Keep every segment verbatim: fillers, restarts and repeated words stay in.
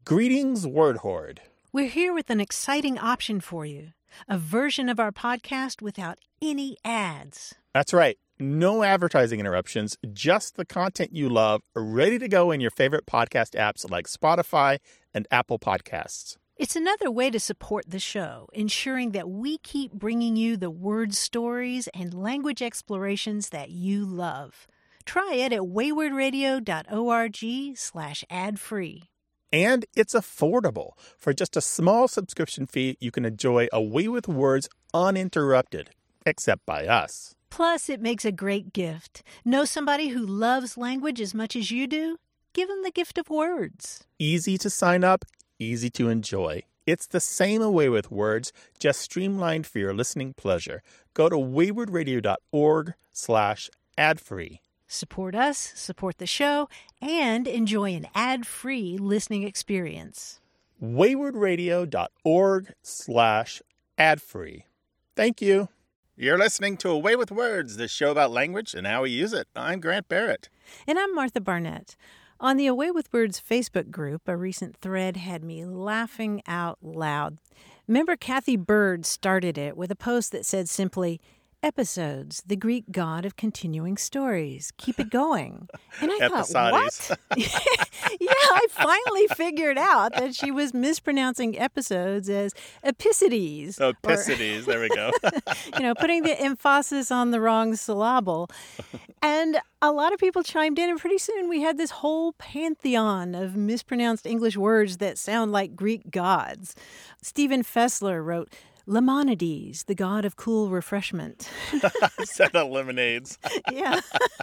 Greetings, Word Horde. We're here with an exciting option for you. A version of our podcast without any ads. That's right. No advertising interruptions, just the content you love, ready to go in your favorite podcast apps like Spotify and Apple Podcasts. It's another way to support the show, ensuring that we keep bringing you the word stories and language explorations that you love. Try it at waywardradio.org slash ad-free. And it's affordable. For just a small subscription fee, you can enjoy A Way with Words uninterrupted, except by us. Plus, it makes a great gift. Know somebody who loves language as much as you do? Give them the gift of words. Easy to sign up, easy to enjoy. It's the same A Way with Words, just streamlined for your listening pleasure. Go to waywardradio.org slash ad-free. Support us, support the show, and enjoy an ad-free listening experience. waywardradio.org slash ad-free. Thank you. You're listening to A Way with Words, the show about language and how we use it. I'm Grant Barrett. And I'm Martha Barnett. On the A Way with Words Facebook group, a recent thread had me laughing out loud. Member Kathy Bird started it with a post that said simply, "Episodes, the Greek god of continuing stories. Keep it going." And I thought, what? Yeah, I finally figured out that she was mispronouncing episodes as episides. Oh, episides, there we go. You know, putting the emphasis on the wrong syllable. And a lot of people chimed in, and pretty soon we had this whole pantheon of mispronounced English words that sound like Greek gods. Stephen Fessler wrote, "Lemonides, the god of cool refreshment." Instead of lemonades. Yeah.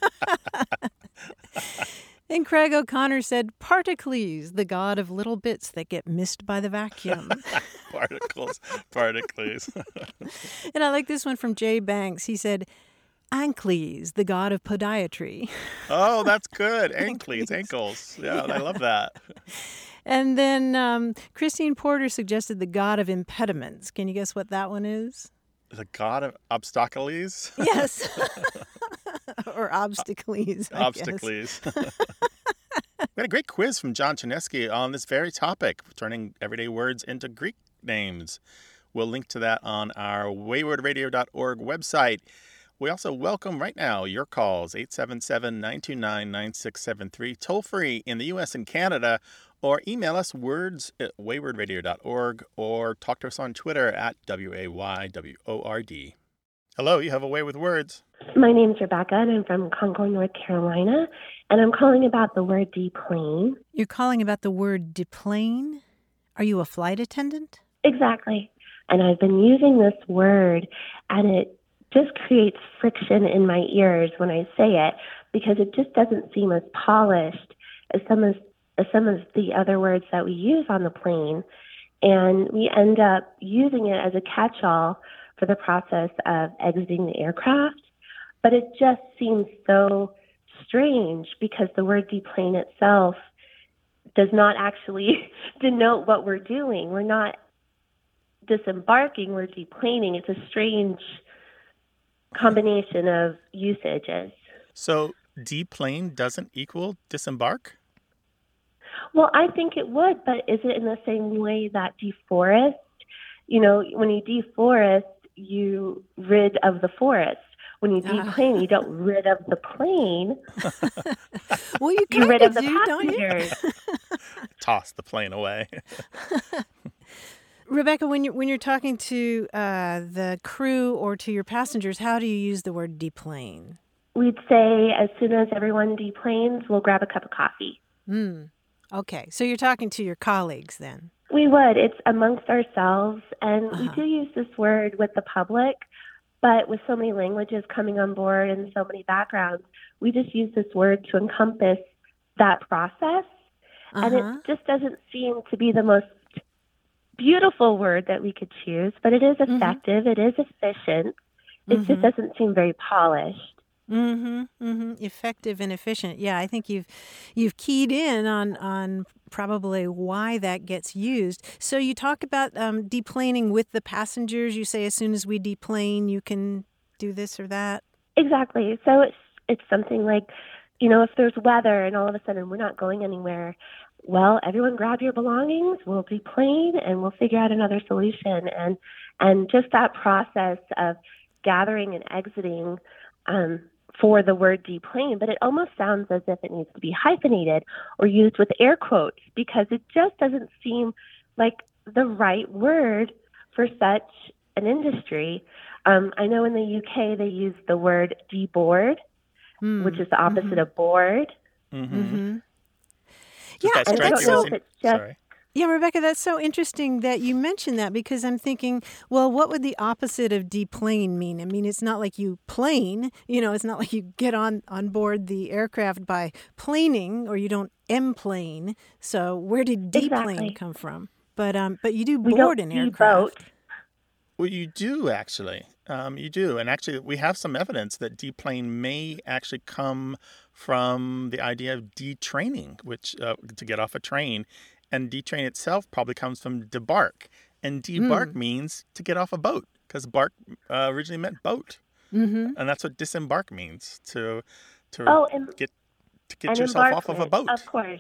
And Craig O'Connor said, "Particles, the god of little bits that get missed by the vacuum." Particles, particles. And I like this one from Jay Banks. He said, "Ankles, the god of podiatry." Oh, that's good. Ankles, ankles. Yeah, yeah, I love that. And then um, Christine Porter suggested the god of impediments. Can you guess what that one is? The god of obstacles? Yes. Or obstacles. I Obstacles. We had a great quiz from John Chinesky on this very topic, turning everyday words into Greek names. We'll link to that on our wayward radio dot org website. We also welcome right now your calls, eight seven seven, nine two nine, nine six seven three, toll free in the U S and Canada, or email us words at wayward radio dot org, or talk to us on Twitter at W A Y W O R D. Hello, you have A Way with Words. My name's Rebecca, and I'm from Concord, North Carolina, and I'm calling about the word deplane. You're calling about the word deplane? Are you a flight attendant? Exactly. And I've been using this word, and it just creates friction in my ears when I say it, because it just doesn't seem as polished as some of, as some of the other words that we use on the plane. And we end up using it as a catch-all for the process of exiting the aircraft. But it just seems so strange because the word deplane itself does not actually denote what we're doing. We're not disembarking, we're deplaning. It's a strange combination of usages. So deplane doesn't equal disembark? Well, I think it would, but is it in the same way that deforest? You know, when you deforest, you rid of the forest. When you deplane, uh. you don't rid of the plane. Well, you you rid of the do, passengers. Toss the plane away. Rebecca, when you're when you're talking to uh, the crew or to your passengers, how do you use the word deplane? We'd say as soon as everyone deplanes, we'll grab a cup of coffee. Hmm. Okay, so you're talking to your colleagues then. We would. It's amongst ourselves, and uh-huh. we do use this word with the public, but with so many languages coming on board and so many backgrounds, we just use this word to encompass that process, uh-huh. and it just doesn't seem to be the most beautiful word that we could choose, but it is effective, mm-hmm. it is efficient, it mm-hmm. just doesn't seem very polished. Mm-hmm, mm-hmm. Effective and efficient. Yeah, I think you've you've keyed in on on probably why that gets used. So you talk about um, deplaning with the passengers. You say as soon as we deplane, you can do this or that. Exactly. So it's it's something like, you know, if there's weather and all of a sudden we're not going anywhere, well, everyone grab your belongings, we'll deplane, and we'll figure out another solution. And and just that process of gathering and exiting um, for the word deplane, but it almost sounds as if it needs to be hyphenated or used with air quotes, because it just doesn't seem like the right word for such an industry. Um, I know in the U K they use the word deboard, Mm. which is the opposite Mm-hmm. of board. Mm-hmm. Mm-hmm. Does Yeah, that And I strike don't you know as if in- it's just sorry? Yeah, Rebecca, that's so interesting that you mentioned that, because I'm thinking, well, what would the opposite of deplane mean? I mean, it's not like you plane, you know, it's not like you get on, on board the aircraft by planing, or you don't M-plane. So where did deplane exactly. come from? But um, but you do We board don't an deboat. aircraft. Well, you do actually. Um, you do, and actually, we have some evidence that deplane may actually come from the idea of detraining, which uh, to get off a train, and detrain itself probably comes from debark, and debark Mm. means to get off a boat, because bark uh, originally meant boat, Mm-hmm. and that's what disembark means, to to Oh, and, get to get and yourself off of a embarkment, boat. of course.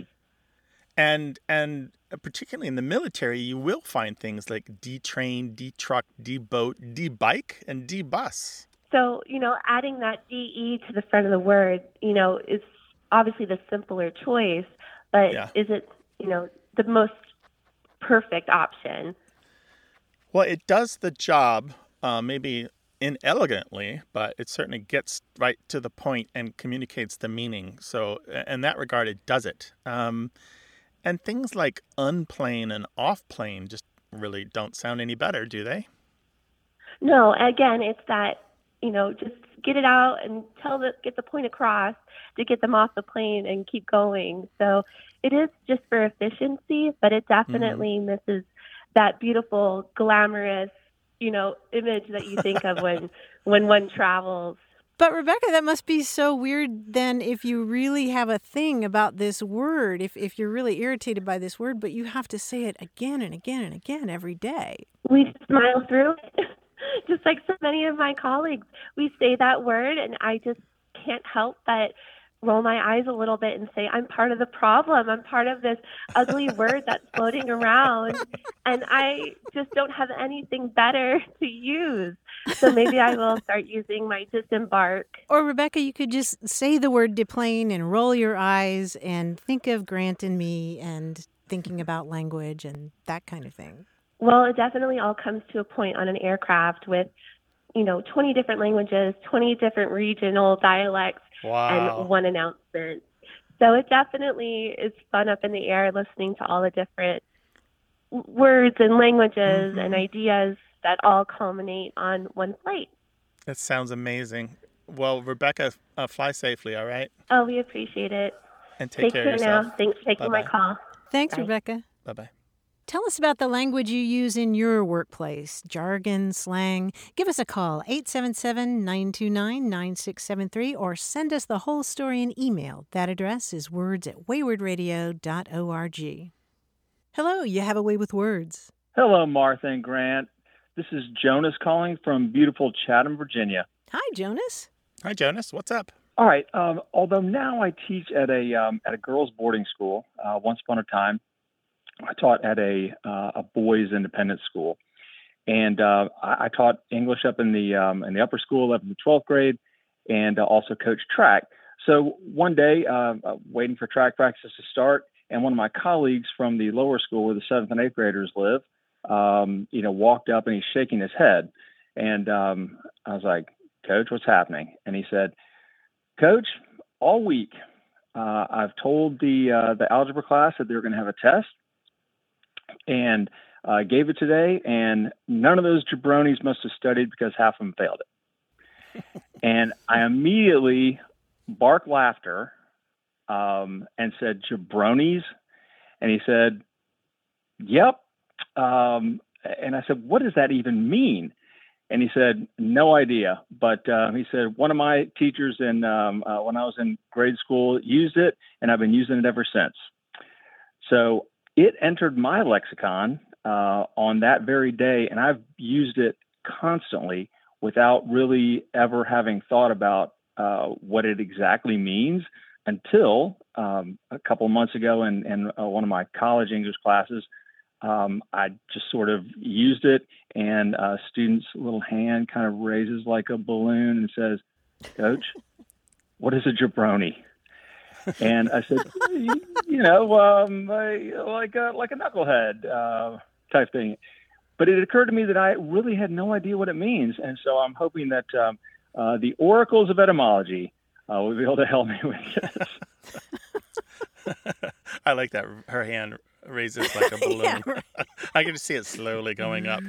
And and particularly in the military, you will find things like detrain, detruck, deboat, debike, and debus. So, you know, adding that D E to the front of the word, you know, is obviously the simpler choice, but Yeah. is it, you know, the most perfect option? Well, it does the job, uh, maybe inelegantly, but it certainly gets right to the point and communicates the meaning. So, in that regard, it does it. Um, and things like unplane and off-plane just really don't sound any better, do they? No, again, it's that, you know, just get it out and tell the get the point across to get them off the plane and keep going. So it is just for efficiency, but it definitely mm-hmm. misses that beautiful, glamorous, you know, image that you think of when when one travels. But Rebecca, that must be so weird then if you really have a thing about this word, if if you're really irritated by this word, but you have to say it again and again and again every day. We smile through it. Just like so many of my colleagues, we say that word and I just can't help but roll my eyes a little bit and say, I'm part of the problem. I'm part of this ugly word that's floating around. And I just don't have anything better to use. So maybe I will start using my disembark. Or Rebecca, you could just say the word deplane and roll your eyes and think of Grant and me and thinking about language and that kind of thing. Well, it definitely all comes to a point on an aircraft with, you know, twenty different languages, twenty different regional dialects, wow. and one announcement. So it definitely is fun up in the air listening to all the different words and languages mm-hmm. and ideas that all culminate on one flight. That sounds amazing. Well, Rebecca, uh, fly safely, all right? Oh, we appreciate it. And take, take care, care of yourself. Now. Thanks for taking Bye-bye. my call. Thanks, Bye. Rebecca. Bye-bye. Tell us about the language you use in your workplace, jargon, slang. Give us a call, eight seven seven, nine two nine, nine six seven three, or send us the whole story in email. That address is words at wayward radio dot org. Hello, you have a way with words. Hello, Martha and Grant. This is Jonas calling from beautiful Chatham, Virginia. Hi, Jonas. Hi, Jonas. What's up? All right. Um, although now I teach at a um, at a girls' boarding school, uh, once upon a time, I taught at a uh, a boys' independent school, and uh, I, I taught English up in the um, in the upper school, up in the twelfth grade, and uh, also coached track. So one day, uh, uh, waiting for track practice to start, and one of my colleagues from the lower school, where the seventh and eighth graders live, um, you know, walked up and he's shaking his head, and um, I was like, "Coach, what's happening?" And he said, "Coach, all week uh, I've told the uh, the algebra class that they're going to have a test." And I uh, gave it today, and none of those jabronis must have studied because half of them failed it. And I immediately barked laughter um, and said, "Jabronis?" And he said, "Yep." Um, and I said, "What does that even mean?" And he said, "No idea." But uh, he said, one of my teachers in um, uh, when I was in grade school used it, and I've been using it ever since. So it entered my lexicon uh, on that very day, and I've used it constantly without really ever having thought about uh, what it exactly means. until um, a couple of months ago in, in uh, one of my college English classes, um, I just sort of used it, and a student's little hand kind of raises like a balloon and says, "Coach, what is a jabroni?" And I said, you know, um, like a, like a knucklehead uh, type thing. But it occurred to me that I really had no idea what it means. And so I'm hoping that um, uh, the oracles of etymology uh, will be able to help me with this. I like that. Her hand raises like a balloon. Yeah, right. I can just see it slowly going up.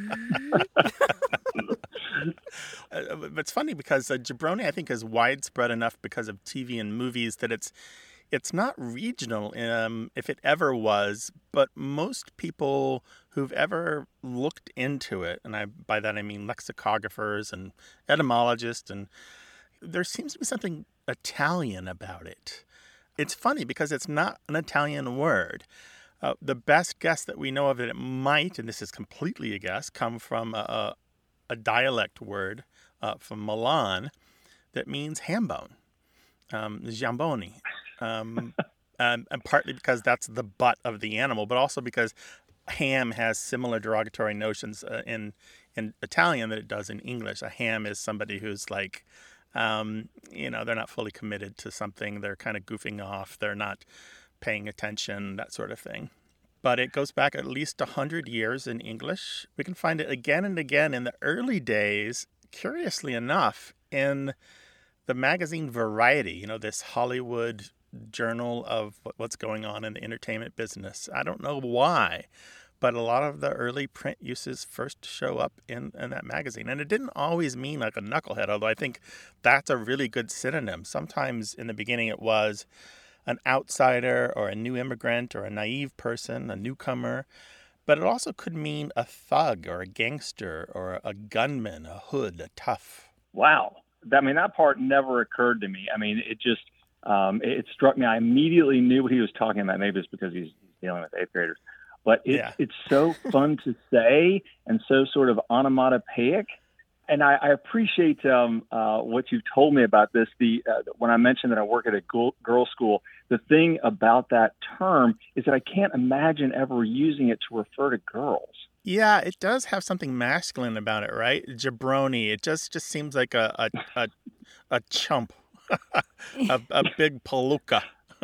Uh, but it's funny because uh, jabroni, I think, is widespread enough because of T V and movies that it's it's not regional, um, if it ever was. But most people who've ever looked into it, and I by that I mean lexicographers and etymologists, and there seems to be something Italian about it. It's funny because it's not an Italian word. Uh, the best guess that we know of that it might, and this is completely a guess, come from a, a, a dialect word uh, from Milan that means ham bone, um, jamboni. Um, and, and partly because that's the butt of the animal, but also because ham has similar derogatory notions uh, in in Italian that it does in English. A ham is somebody who's like, um, you know, they're not fully committed to something. They're kind of goofing off. They're not paying attention, that sort of thing. But it goes back at least one hundred years in English. We can find it again and again in the early days, curiously enough, in the magazine Variety, you know, this Hollywood journal of what's going on in the entertainment business. I don't know why, but a lot of the early print uses first show up in, in that magazine. And it didn't always mean like a knucklehead, although I think that's a really good synonym. Sometimes in the beginning it was an outsider or a new immigrant or a naive person, a newcomer. But it also could mean a thug or a gangster or a gunman, a hood, a tough. Wow. I mean, that part never occurred to me. I mean, it just, um, it struck me. I immediately knew what he was talking about. Maybe it's because he's, he's dealing with eighth graders. But it, Yeah. it's so fun to say and so sort of onomatopoeic. And I, I appreciate um, uh, what you've told me about this. The uh, when I mentioned that I work at a girls' school, the thing about that term is that I can't imagine ever using it to refer to girls. Yeah, it does have something masculine about it, right? Jabroni. It just, just seems like a a, a, a chump, a, a big palooka.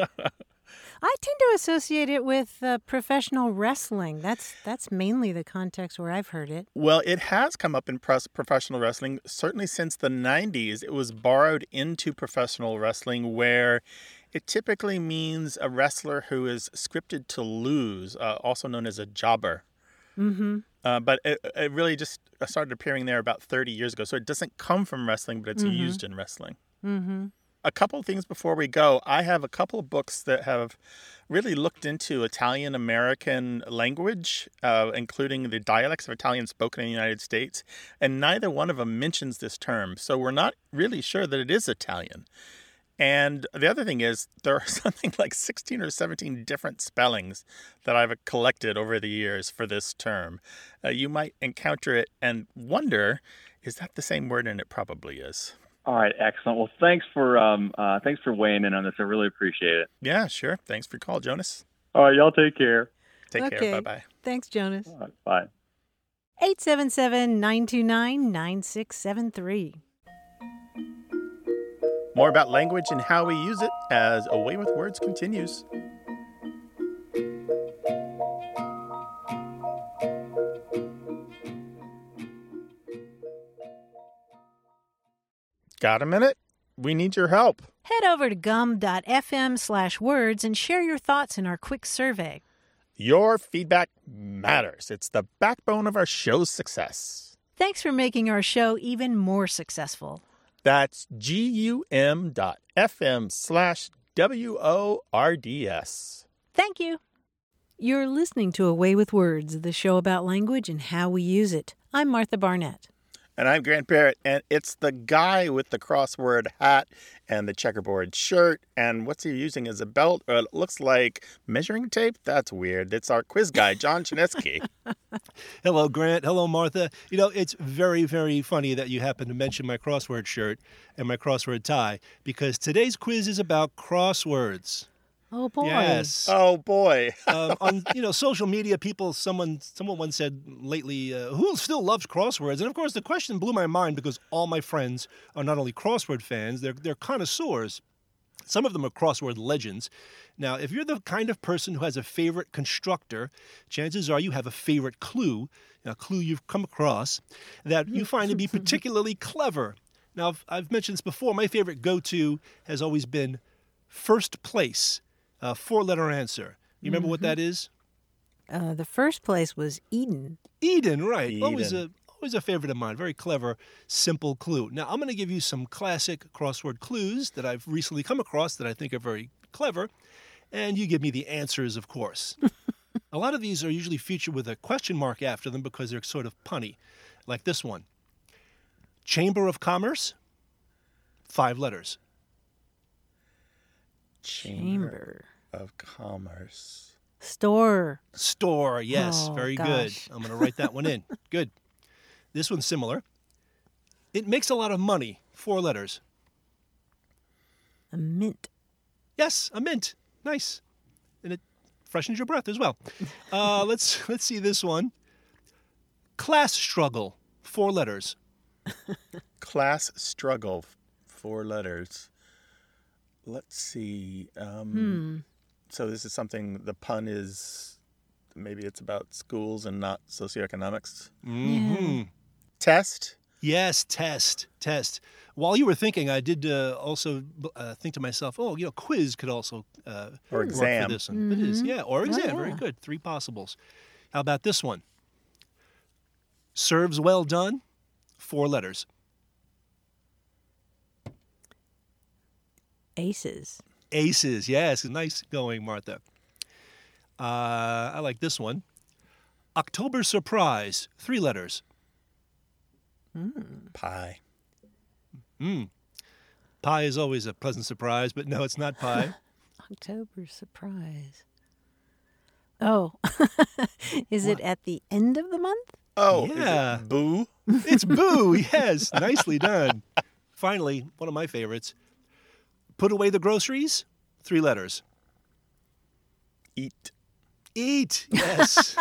I tend to associate it with uh, professional wrestling. That's that's mainly the context where I've heard it. Well, it has come up in pros- professional wrestling, certainly since the nineties. It was borrowed into professional wrestling where it typically means a wrestler who is scripted to lose, uh, also known as a jobber. Mm-hmm. Uh, but it, it really just started appearing there about thirty years ago. So it doesn't come from wrestling, but it's Mm-hmm. used in wrestling. Mm-hmm. A couple of things before we go. I have a couple of books that have really looked into Italian-American language, uh, including the dialects of Italian spoken in the United States, and neither one of them mentions this term. So we're not really sure that it is Italian. And the other thing is there are something like sixteen or seventeen different spellings that I've collected over the years for this term. Uh, you might encounter it and wonder, is that the same word? And it probably is. All right, excellent. Well, thanks for um, uh, thanks for weighing in on this. I really appreciate it. Yeah, sure. Thanks for your call, Jonas. All right, y'all take care. Take Okay. care. Bye-bye. Thanks, Jonas. All right, bye. eight seven seven, nine two nine, nine six seven three. More about language and how we use it as A Way with Words continues. Got a minute? We need your help. Head over to gum.fm slash words and share your thoughts in our quick survey. Your feedback matters. It's the backbone of our show's success. Thanks for making our show even more successful. That's gum.fm slash W-O-R-D-S. Thank you. You're listening to A Way with Words, the show about language and how we use it. I'm Martha Barnett. And I'm Grant Barrett, and it's the guy with the crossword hat and the checkerboard shirt. And what's he using as a belt? Or it looks like measuring tape? That's weird. It's our quiz guy, John Chinesky. Hello, Grant. Hello, Martha. You know, it's very, very funny that you happen to mention my crossword shirt and my crossword tie, because today's quiz is about crosswords. Oh, boy. Yes. Oh, boy. um, on you know social media, people, someone, someone once said lately, uh, who still loves crosswords? And of course, the question blew my mind because all my friends are not only crossword fans, they're they're connoisseurs. Some of them are crossword legends. Now, if you're the kind of person who has a favorite constructor, chances are you have a favorite clue, a clue you've come across that you find to be particularly clever. Now, I've, I've mentioned this before. My favorite go-to has always been first place, a four-letter answer. You remember Mm-hmm. what that is? Uh, the first place was Eden. Eden, right. Eden. Always a always a favorite of mine. Very clever, simple clue. Now, I'm going to give you some classic crossword clues that I've recently come across that I think are very clever, and you give me the answers, of course. A lot of these are usually featured with a question mark after them because they're sort of punny, like this one. Chamber of Commerce, five letters. Chamber. of Commerce. Store. Store, yes, Oh, very gosh. good. I'm going to write that one in. Good. This one's similar. It makes a lot of money, four letters. A mint. Yes, a mint. Nice. And it freshens your breath as well. Uh, let's let's see this one. Class struggle, four letters. Class struggle, four letters. Let's see. Um, Hmm. So this is something, the pun is, maybe it's about schools and not socioeconomics. Mm-hmm. Test? Yes, test, test. While you were thinking, I did uh, also uh, think to myself, oh, you know, quiz could also uh, Or work exam. for this one. It is, Mhm. yeah, or Oh, exam. Very yeah. good. Three possibles. How about this one? Serves well done, four letters. Aces. Aces, yes. Nice going, Martha. Uh, I like this one. October surprise, three letters. Pie. Mm. Pie is always a pleasant surprise, but no, it's not pie. October surprise. Oh, is it at the end of the month? Oh, is Yeah. it boo? It's boo, yes. Nicely done. Finally, one of my favorites. Put away the groceries, three letters. Eat. Eat, yes.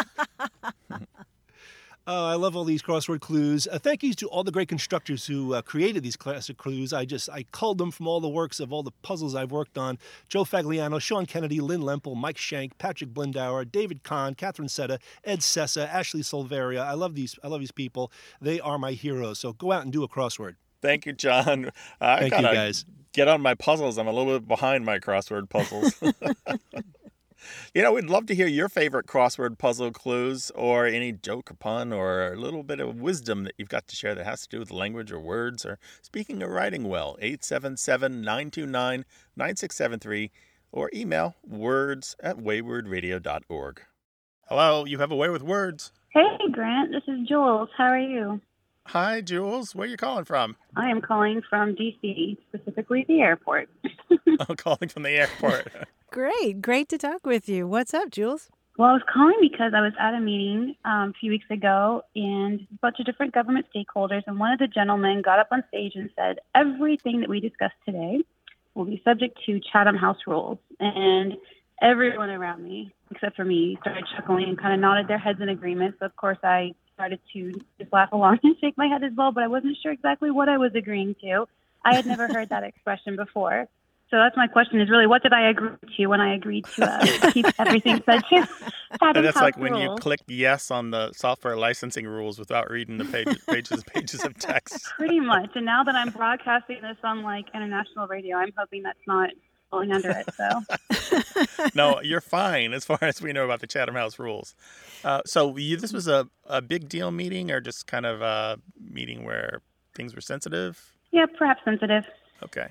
Oh, I love all these crossword clues. Uh, thank you to all the great constructors who uh, created these classic clues. I just, I culled them from all the works of all the puzzles I've worked on. Joe Fagliano, Sean Kennedy, Lynn Lempel, Mike Shank, Patrick Blindauer, David Kahn, Catherine Setta, Ed Sessa, Ashley Silveria. I love these, I love these people. They are my heroes. So go out and do a crossword. Thank you, John. I Thank you, gotta guys. get on my puzzles. I'm a little bit behind my crossword puzzles. You know, we'd love to hear your favorite crossword puzzle clues or any joke or pun or a little bit of wisdom that you've got to share that has to do with language or words or speaking or writing well. eight seven seven, nine two nine, nine six seven three or email words at wayward radio dot org. Hello, you have a way with words. Hey, Grant. This is Jules. How are you? Hi, Jules. Where are you calling from? I am calling from D C, specifically the airport. I'm calling from the airport. Great. Great to talk with you. What's up, Jules? Well, I was calling because I was at a meeting um, a few weeks ago and a bunch of different government stakeholders, and one of the gentlemen got up on stage and said, everything that we discussed today will be subject to Chatham House rules. And everyone around me, except for me, started chuckling and kind of nodded their heads in agreement. So, of course, I started to just laugh along and shake my head as well, but I wasn't sure exactly what I was agreeing to. I had never heard that expression before. So that's my question is really, what did I agree to when I agreed to uh, keep everything said to And Chatham that's House like when you rules? click yes on the software licensing rules without reading the pages, pages and pages of text. Pretty much. And now that I'm broadcasting this on like international radio, I'm hoping that's not falling under it. So No, you're fine as far as we know about the Chatham House rules. Uh, so you, this was a, a big deal meeting or just kind of a meeting where things were sensitive? yeah, perhaps sensitive. Okay.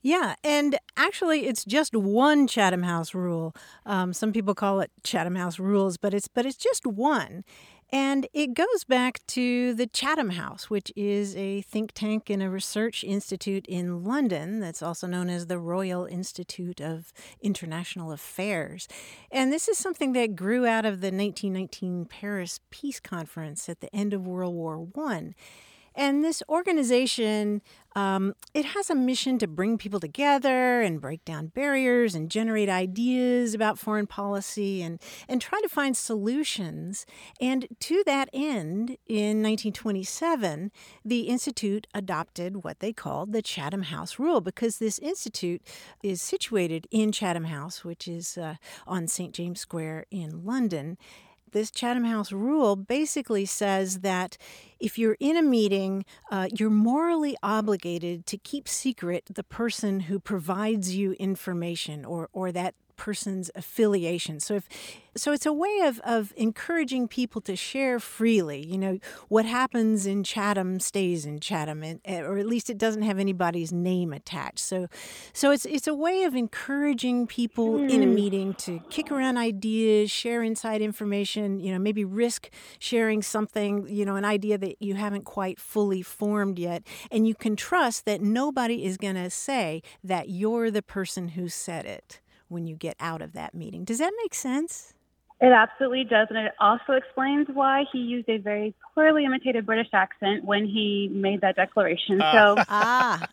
Yeah, and actually, it's just one Chatham House rule. Um, some people call it Chatham House rules, but it's but it's just one, and it goes back to the Chatham House, which is a think tank and a research institute in London that's also known as the Royal Institute of International Affairs. And this is something that grew out of the nineteen nineteen Paris Peace Conference at the end of World War One. And this organization, um, it has a mission to bring people together and break down barriers and generate ideas about foreign policy and, and try to find solutions. And to that end, in nineteen twenty-seven, the Institute adopted what they called the Chatham House Rule, because this institute is situated in Chatham House, which is uh, on Saint James Square in London. This Chatham House rule basically says that if you're in a meeting, uh, you're morally obligated to keep secret the person who provides you information or, or that person's affiliation. So if so it's a way of, of encouraging people to share freely. You know, what happens in Chatham stays in Chatham, and, or at least it doesn't have anybody's name attached. So so it's it's a way of encouraging people mm. in a meeting to kick around ideas, share inside information, you know, maybe risk sharing something, you know, an idea that you haven't quite fully formed yet. And you can trust that nobody is going to say that you're the person who said it when you get out of that meeting. Does that make sense? It absolutely does, and it also explains why he used a very poorly imitated British accent when he made that declaration. Uh. So ah.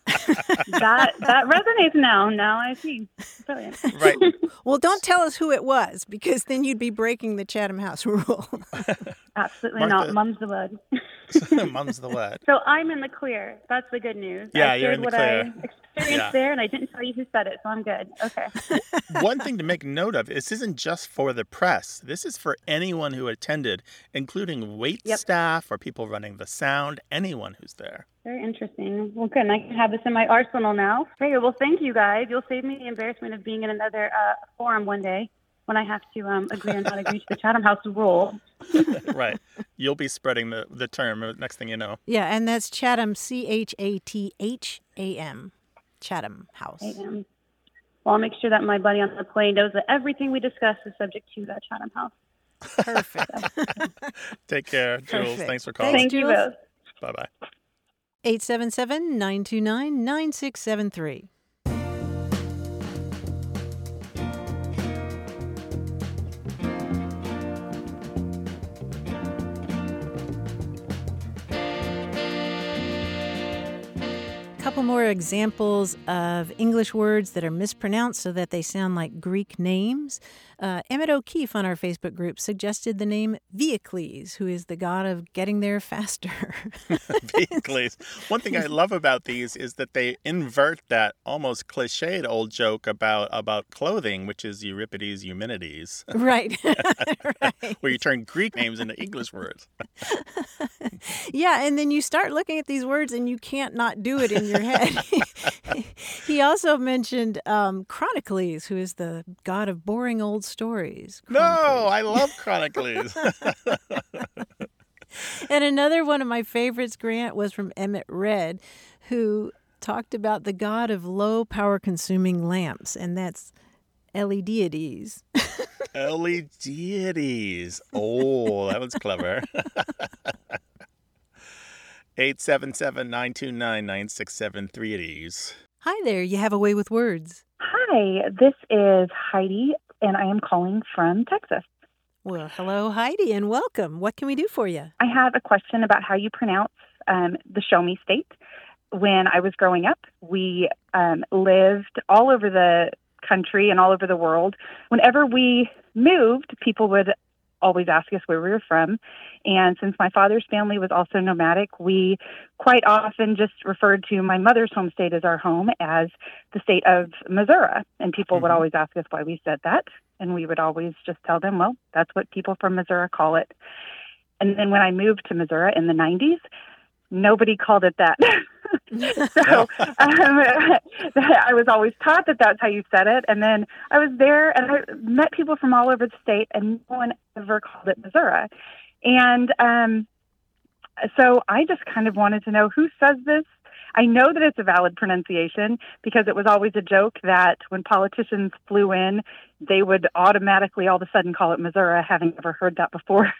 that that resonates now. Now I see. Brilliant. Right. Well, don't tell us who it was, because then you'd be breaking the Chatham House rule. Absolutely Martha. not. Mum's the word. Mum's the word. So I'm in the clear. That's the good news. Yeah, I you're in the what clear. I experienced yeah. there, and I didn't tell you who said it, so I'm good. Okay. One thing to make note of, this isn't just for the press. This is for anyone who attended, including wait yep. staff or people running the sound, anyone who's there. Very interesting. Well, good. And I can have this in my arsenal now. Great. Well, thank you, guys. You'll save me the embarrassment of being in another uh, forum one day when I have to um, agree on how to agree to the Chatham House rule. Right. You'll be spreading the, the term next thing you know. Yeah, and that's Chatham, C H A T H A M, Chatham House. A M. Well, I'll make sure that my buddy on the plane knows that everything we discuss is subject to that Chatham House. Perfect. Take care, Jules. Perfect. Thanks for calling. Thank you both. Bye-bye. eight seven seven, nine two nine, nine six seven three. Couple more examples of English words that are mispronounced so that they sound like Greek names. Uh, Emmett O'Keefe on our Facebook group suggested the name Viacles, who is the god of getting there faster. Viacles. One thing I love about these is that they invert that almost cliched old joke about, about clothing, which is Euripides Eumenides. Right. Right. Where you turn Greek names into English words. Yeah, and then you start looking at these words and you can't not do it in your head. He also mentioned um, Chronicles, who is the god of boring old stories. No, I love Chronicles. And another one of my favorites, Grant, was from Emmett Red, who talked about the god of low power-consuming lamps, and that's L E deities. L E deities. Oh, that was clever. eight seven seven, nine two nine, nine six seven three at ease. Hi there, you have a way with words. Hi, this is Heidi, and I am calling from Texas. Well, hello, Heidi, and welcome. What can we do for you? I have a question about how you pronounce um, the Show Me State. When I was growing up, we um, lived all over the country and all over the world. Whenever we moved, people would always ask us where we were from. And since my father's family was also nomadic, we quite often just referred to my mother's home state as our home as the state of Missouri. And people mm-hmm. would always ask us why we said that. And we would always just tell them, well, that's what people from Missouri call it. And then when I moved to Missouri in the nineties, nobody called it that. So um, I was always taught that that's how you said it. And then I was there and I met people from all over the state and no one ever called it Missouri. And um, so I just kind of wanted to know who says this. I know that it's a valid pronunciation because it was always a joke that when politicians flew in, they would automatically all of a sudden call it Missouri, having never heard that before.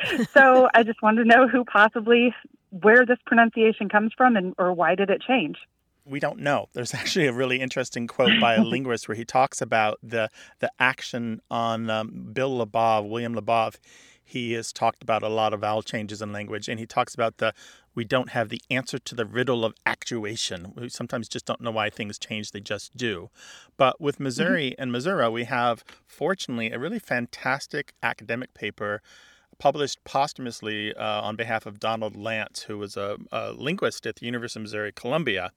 So I just wanted to know who possibly, where this pronunciation comes from and or why did it change? We don't know. There's actually a really interesting quote by a linguist where he talks about the the action on um, Bill Labov, William Labov. He has talked about a lot of vowel changes in language, and he talks about the we don't have the answer to the riddle of actuation. We sometimes just don't know why things change; they just do. But with Missouri mm-hmm. and Missouri, we have, fortunately, a really fantastic academic paper published posthumously uh, on behalf of Donald Lance, who was a, a linguist at the University of Missouri, Columbia,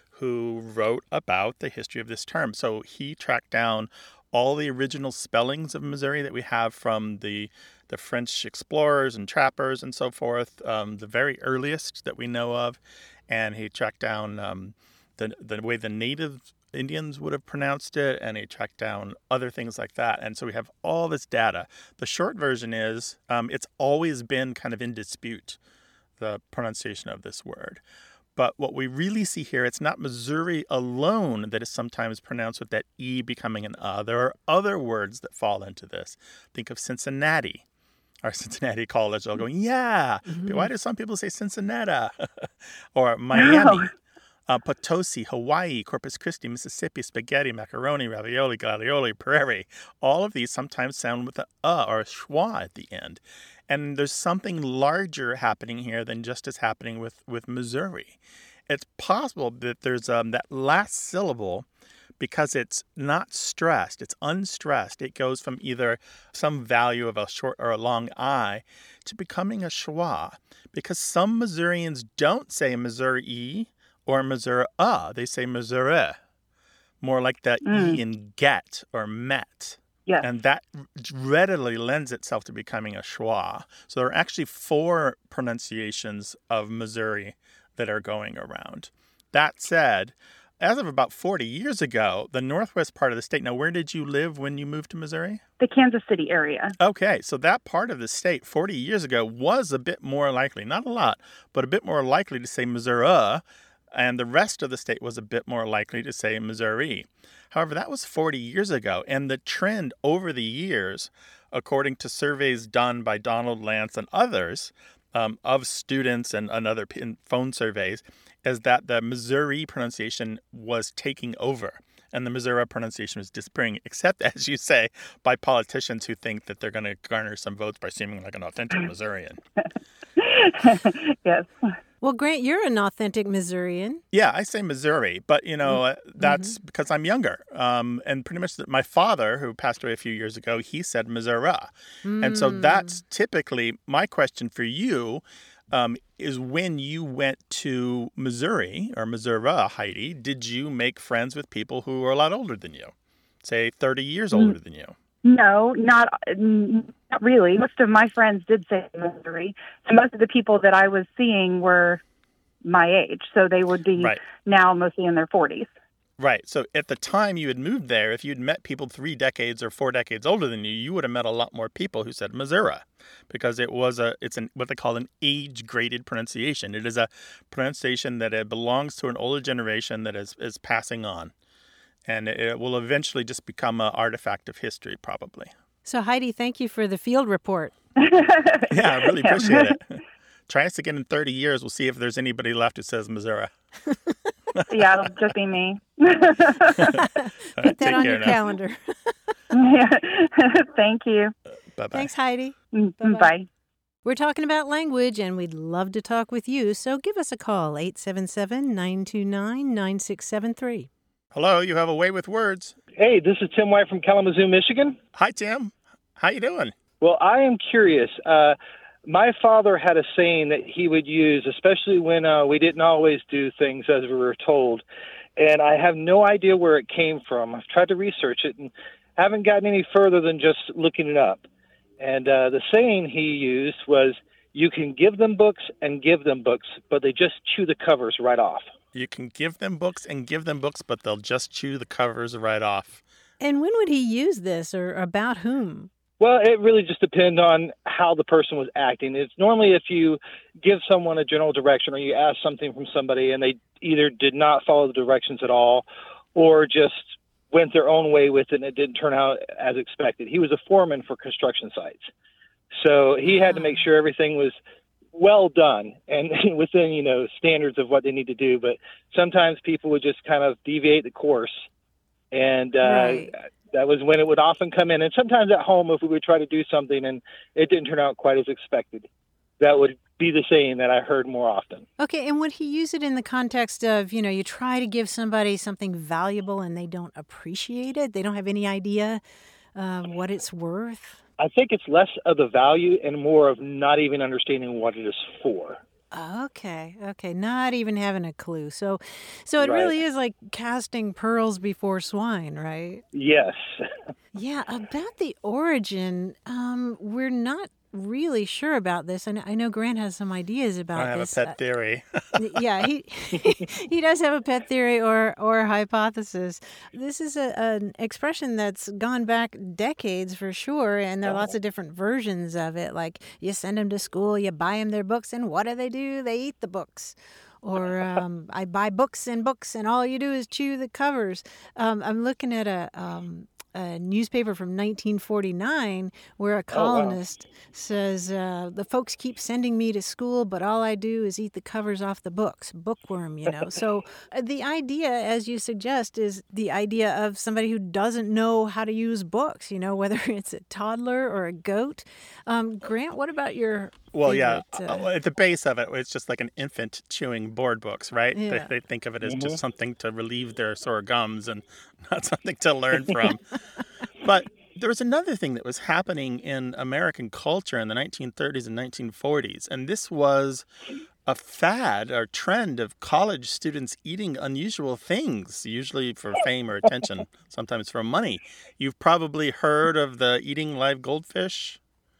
who wrote about the history of this term. So he tracked down all the original spellings of Missouri that we have from the the French explorers and trappers and so forth, um, the very earliest that we know of. And he tracked down um, the the way the native Indians would have pronounced it, and he tracked down other things like that. And so we have all this data. The short version is um, it's always been kind of in dispute, the pronunciation of this word. But what we really see here, it's not Missouri alone that is sometimes pronounced with that E becoming an uh. There are other words that fall into this. Think of Cincinnati. Our Cincinnati college are going, yeah. Mm-hmm. Why do some people say Cincinnati? Or Miami, no. uh, Potosi, Hawaii, Corpus Christi, Mississippi, spaghetti, macaroni, ravioli, gladioli, prairie. All of these sometimes sound with a uh or a schwa at the end. And there's something larger happening here than just is happening with, with Missouri. It's possible that there's um, that last syllable, because it's not stressed, it's unstressed. It goes from either some value of a short or a long I to becoming a schwa. Because some Missourians don't say Missouri or Missouri, they say Missouri. More like the mm. E in get or met. Yes. And that readily lends itself to becoming a schwa. So there are actually four pronunciations of Missouri that are going around. That said, as of about forty years ago, the northwest part of the state, now where did you live when you moved to Missouri? The Kansas City area. Okay, so that part of the state forty years ago was a bit more likely, not a lot, but a bit more likely to say Missouri, and the rest of the state was a bit more likely to say Missouri. However, that was forty years ago, and the trend over the years, according to surveys done by Donald Lance and others um, of students and, and other phone surveys, is that the Missouri pronunciation was taking over, and the Missouri pronunciation was disappearing, except, as you say, by politicians who think that they're going to garner some votes by seeming like an authentic Missourian. Yes. Well, Grant, you're an authentic Missourian. Yeah, I say Missouri, but, you know, mm-hmm. that's because I'm younger. Um, and pretty much my father, who passed away a few years ago, he said Missouri. Mm. And so that's typically my question for you um, is when you went to Missouri or Missouri, Heidi, did you make friends with people who were a lot older than you? Say thirty years older mm. than you? No, not not really. Most of my friends did say Missouri. So most of the people that I was seeing were my age. So they would be right. now mostly in their forties. Right. So at the time you had moved there, if you'd met people three decades or four decades older than you, you would have met a lot more people who said Missouri, because it was a it's an what they call an age-graded pronunciation. It is a pronunciation that it belongs to an older generation that is, is passing on. And it will eventually just become an artifact of history, probably. So, Heidi, thank you for the field report. Yeah, I really appreciate it. Try us again in thirty years. We'll see if there's anybody left who says Missouri. Yeah, it'll just be me. Put that Take on your now. calendar. Yeah. Thank you. Uh, bye-bye. Thanks, Heidi. Bye-bye. Bye. We're talking about language, and we'd love to talk with you. So give us a call, eight seven seven, nine two nine, nine six seven three. Hello, you have a way with words. Hey, this is Tim White from Kalamazoo, Michigan. Hi, Tim. How you doing? Well, I am curious. Uh, my father had a saying that he would use, especially when uh, we didn't always do things as we were told. And I have no idea where it came from. I've tried to research it and haven't gotten any further than just looking it up. And uh, the saying he used was, you can give them books and give them books, but they just chew the covers right off. You can give them books and give them books, but they'll just chew the covers right off. And when would he use this, or about whom? Well, it really just depends on how the person was acting. It's normally if you give someone a general direction or you ask something from somebody and they either did not follow the directions at all or just went their own way with it and it didn't turn out as expected. He was a foreman for construction sites. So he had to make sure everything was well done and within, you know, standards of what they need to do. But sometimes people would just kind of deviate the course. And uh, right. that was when it would often come in. And sometimes at home, if we would try to do something and it didn't turn out quite as expected, that would be the saying that I heard more often. Okay, and would he use it in the context of, you know, you try to give somebody something valuable and they don't appreciate it? They don't have any idea uh, what it's worth? I think it's less of the value and more of not even understanding what it is for. Okay, okay, not even having a clue. So so it Right. really is like casting pearls before swine, right? Yes. Yeah, about the origin, um, we're not really sure about this. And I know Grant has some ideas about I have this. a pet theory. Uh, yeah, he he does have a pet theory or or hypothesis. This is a, an expression that's gone back decades for sure, and there are lots of different versions of it. Like you send them to school, you buy them their books, and what do they do? They eat the books. Or um, I buy books and books, and all you do is chew the covers. Um, I'm looking at a um, a newspaper from nineteen forty-nine where a columnist oh, wow. says, uh, the folks keep sending me to school, but all I do is eat the covers off the books. Bookworm, you know. So uh, the idea, as you suggest, is the idea of somebody who doesn't know how to use books, you know, whether it's a toddler or a goat. Um, Grant, what about your Well, favorite, yeah, uh, at the base of it, it's just like an infant chewing board books, right? Yeah. They, they think of it as Mhm. just something to relieve their sore gums and not something to learn from. But there was another thing that was happening in American culture in the nineteen thirties and nineteen forties, and this was a fad or trend of college students eating unusual things, usually for fame or attention, sometimes for money. You've probably heard of the eating live goldfish.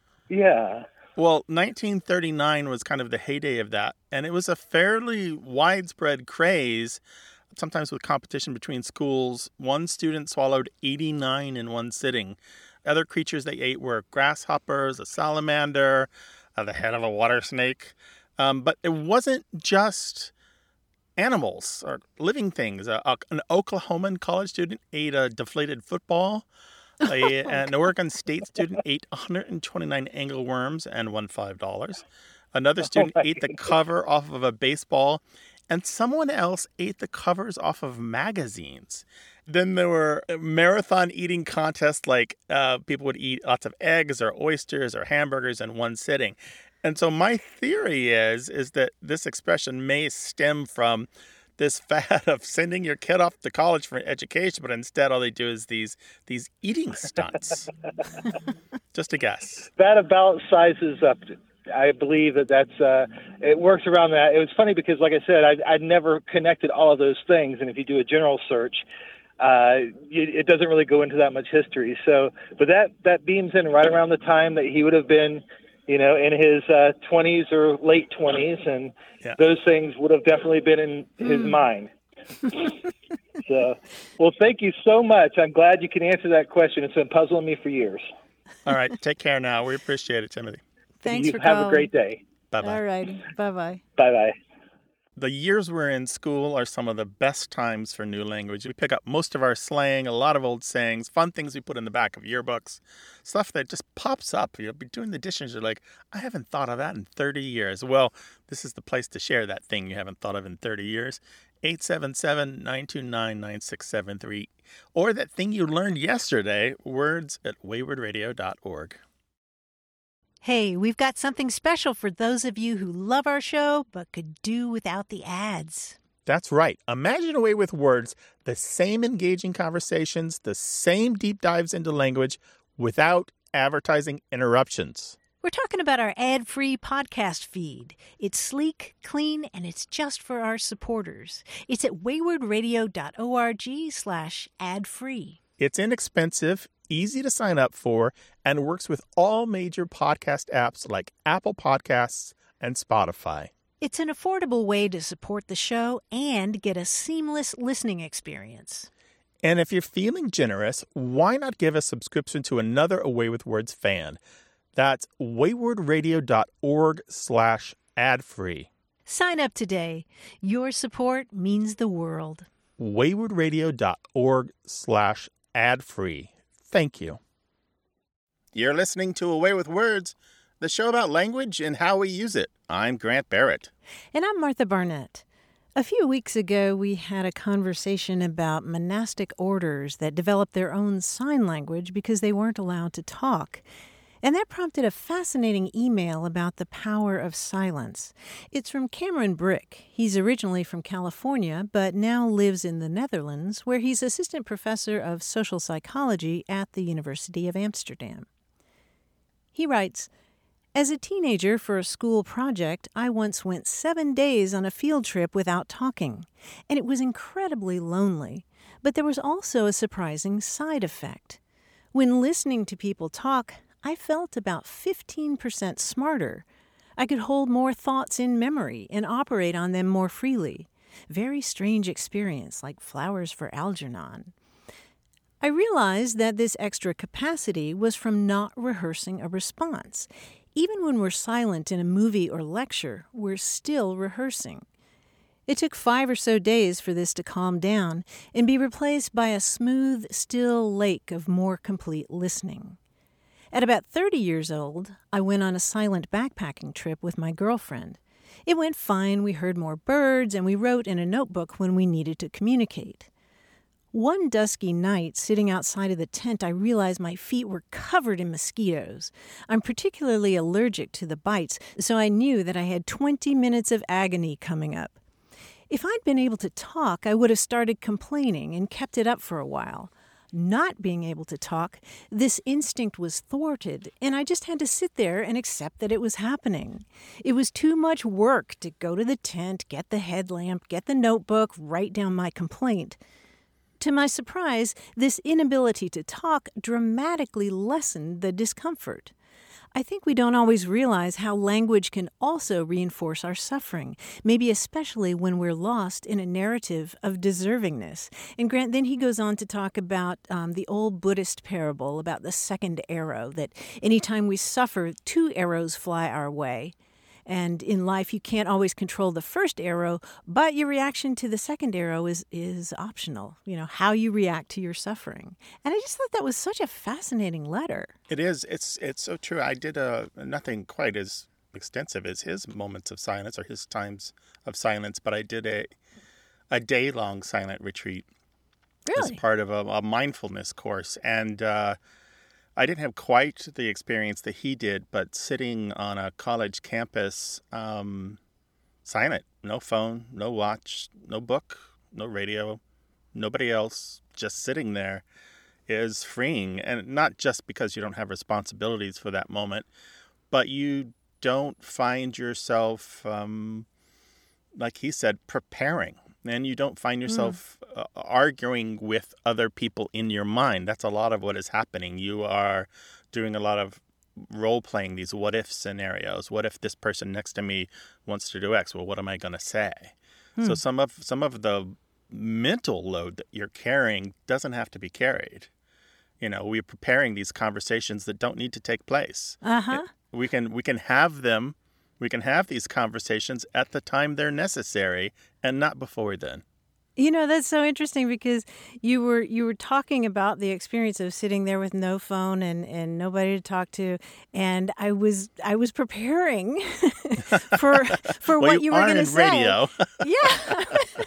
Yeah. Well, nineteen thirty-nine was kind of the heyday of that, and it was a fairly widespread craze, sometimes with competition between schools. One student swallowed eighty-nine in one sitting. Other creatures they ate were grasshoppers, a salamander, uh, the head of a water snake. Um, but it wasn't just animals or living things. Uh, a- an Oklahoman college student ate a deflated football. A, an Oregon State student ate one hundred twenty-nine angleworms and won five dollars. Another student my ate the cover off of a baseball, and someone else ate the covers off of magazines. Then there were marathon eating contests, like uh, people would eat lots of eggs or oysters or hamburgers in one sitting. And so my theory is, is that this expression may stem from this fad of sending your kid off to college for education, but instead all they do is these these eating stunts. Just a guess. That about sizes up. I believe that that's, uh, it works around that. It was funny because, like I said, I'd, I'd never connected all of those things. And if you do a general search, uh, it, it doesn't really go into that much history. So, but that, that beams in right around the time that he would have been, you know, in his uh, twenties or late twenties. And Yeah. those things would have definitely been in his Mm. mind. So, well, thank you so much. I'm glad you can answer that question. It's been puzzling me for years. All right, take care now. We appreciate it, Timothy. Thanks you for have calling. a great day. Bye-bye. All righty. Bye-bye. Bye-bye. The years we're in school are some of the best times for new language. We pick up most of our slang, a lot of old sayings, fun things we put in the back of yearbooks, stuff that just pops up. You'll be doing the dishes, you're like, I haven't thought of that in thirty years. Well, this is the place to share that thing you haven't thought of in thirty years. eight seven seven, nine two nine, nine six seven three. Or that thing you learned yesterday, words at wayward radio dot org. Hey, we've got something special for those of you who love our show but could do without the ads. That's right. Imagine a way with words, the same engaging conversations, the same deep dives into language without advertising interruptions. We're talking about our ad-free podcast feed. It's sleek, clean, and it's just for our supporters. It's at wayward radio dot org slash ad-free. It's inexpensive, easy to sign up for, and works with all major podcast apps like Apple Podcasts and Spotify. It's an affordable way to support the show and get a seamless listening experience. And if you're feeling generous, why not give a subscription to another Away with Words fan? That's waywardradio.org slash ad-free. Sign up today. Your support means the world. waywardradio.org slash ad-free. Thank you. You're listening to Away with Words, the show about language and how we use it. I'm Grant Barrett. And I'm Martha Barnett. A few weeks ago, we had a conversation about monastic orders that developed their own sign language because they weren't allowed to talk. And that prompted a fascinating email about the power of silence. It's from Cameron Brick. He's originally from California, but now lives in the Netherlands, where he's assistant professor of social psychology at the University of Amsterdam. He writes, "As a teenager for a school project, I once went seven days on a field trip without talking, and it was incredibly lonely. But there was also a surprising side effect. When listening to people talk, I felt about fifteen percent smarter. I could hold more thoughts in memory and operate on them more freely. Very strange experience, like flowers for Algernon. I realized that this extra capacity was from not rehearsing a response. Even when we're silent in a movie or lecture, we're still rehearsing. It took five or so days for this to calm down and be replaced by a smooth, still lake of more complete listening. At about thirty years old, I went on a silent backpacking trip with my girlfriend. It went fine, we heard more birds, and we wrote in a notebook when we needed to communicate. One dusky night, sitting outside of the tent, I realized my feet were covered in mosquitoes. I'm particularly allergic to the bites, so I knew that I had twenty minutes of agony coming up. If I'd been able to talk, I would have started complaining and kept it up for a while. Not being able to talk, this instinct was thwarted, and I just had to sit there and accept that it was happening. It was too much work to go to the tent, get the headlamp, get the notebook, write down my complaint. To my surprise, this inability to talk dramatically lessened the discomfort. I think we don't always realize how language can also reinforce our suffering, maybe especially when we're lost in a narrative of deservingness. And Grant, then he goes on to talk about um, the old Buddhist parable about the second arrow, that anytime we suffer, two arrows fly our way. And in life, you can't always control the first arrow, but your reaction to the second arrow is is optional, you know, how you react to your suffering. And I just thought that was such a fascinating letter. It is. It's it's so true. I did a, nothing quite as extensive as his moments of silence or his times of silence, but I did a a day-long silent retreat Really? as part of a, a mindfulness course. And uh I didn't have quite the experience that he did, but sitting on a college campus, um, silent, no phone, no watch, no book, no radio, nobody else, just sitting there is freeing. And not just because you don't have responsibilities for that moment, but you don't find yourself, um, like he said, preparing. And you don't find yourself mm. uh, arguing with other people in your mind. That's a lot of what is happening. You are doing a lot of role-playing these what-if scenarios. What if this person next to me wants to do X? Well, what am I going to say? Hmm. So some of some of the mental load that you're carrying doesn't have to be carried. You know, we're preparing these conversations that don't need to take place. Uh-huh. We can we can have them. We can have these conversations at the time they're necessary and not before then. You know, that's so interesting because you were you were talking about the experience of sitting there with no phone and, and nobody to talk to, and I was I was preparing for for well, what you, you were going to say. Radio. Yeah.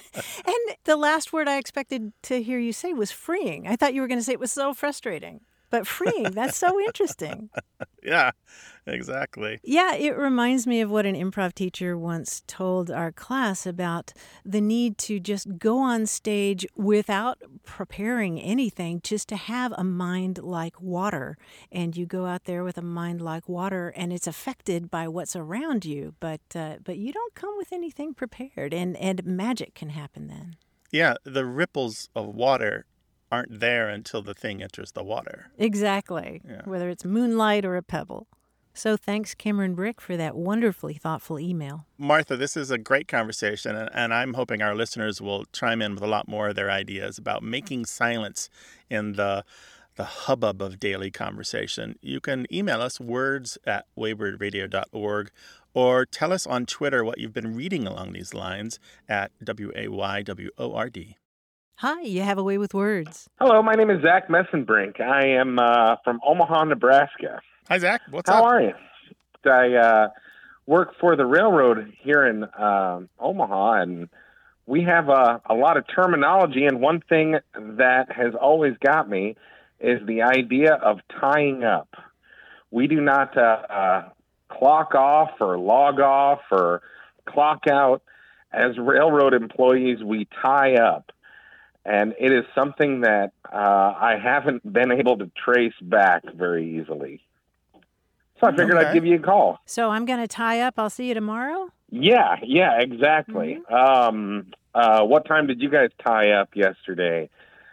And the last word I expected to hear you say was freeing. I thought you were going to say it was so frustrating. But freeing, that's so interesting. Yeah, exactly. Yeah, it reminds me of what an improv teacher once told our class about the need to just go on stage without preparing anything, just to have a mind like water. And you go out there with a mind like water, and it's affected by what's around you, but uh, but you don't come with anything prepared, and, and magic can happen then. Yeah, the ripples of water aren't there until the thing enters the water. Exactly, yeah. Whether it's moonlight or a pebble. So thanks, Cameron Brick, for that wonderfully thoughtful email. Martha, this is a great conversation, and, and I'm hoping our listeners will chime in with a lot more of their ideas about making silence in the the hubbub of daily conversation. You can email us words at wayward radio dot org or tell us on Twitter what you've been reading along these lines at W A Y W O R D. Hi, you have a way with words. Hello, my name is Zach Messenbrink. I am uh, from Omaha, Nebraska. Hi, Zach. What's How up? How are you? I uh, work for the railroad here in uh, Omaha, and we have uh, a lot of terminology, and one thing that has always got me is the idea of tying up. We do not uh, uh, clock off or log off or clock out. As railroad employees, we tie up. And it is something that uh, I haven't been able to trace back very easily. So I figured Okay. I'd give you a call. So I'm going to tie up. I'll see you tomorrow. Yeah, yeah, exactly. Mm-hmm. Um, uh, what time did you guys tie up yesterday?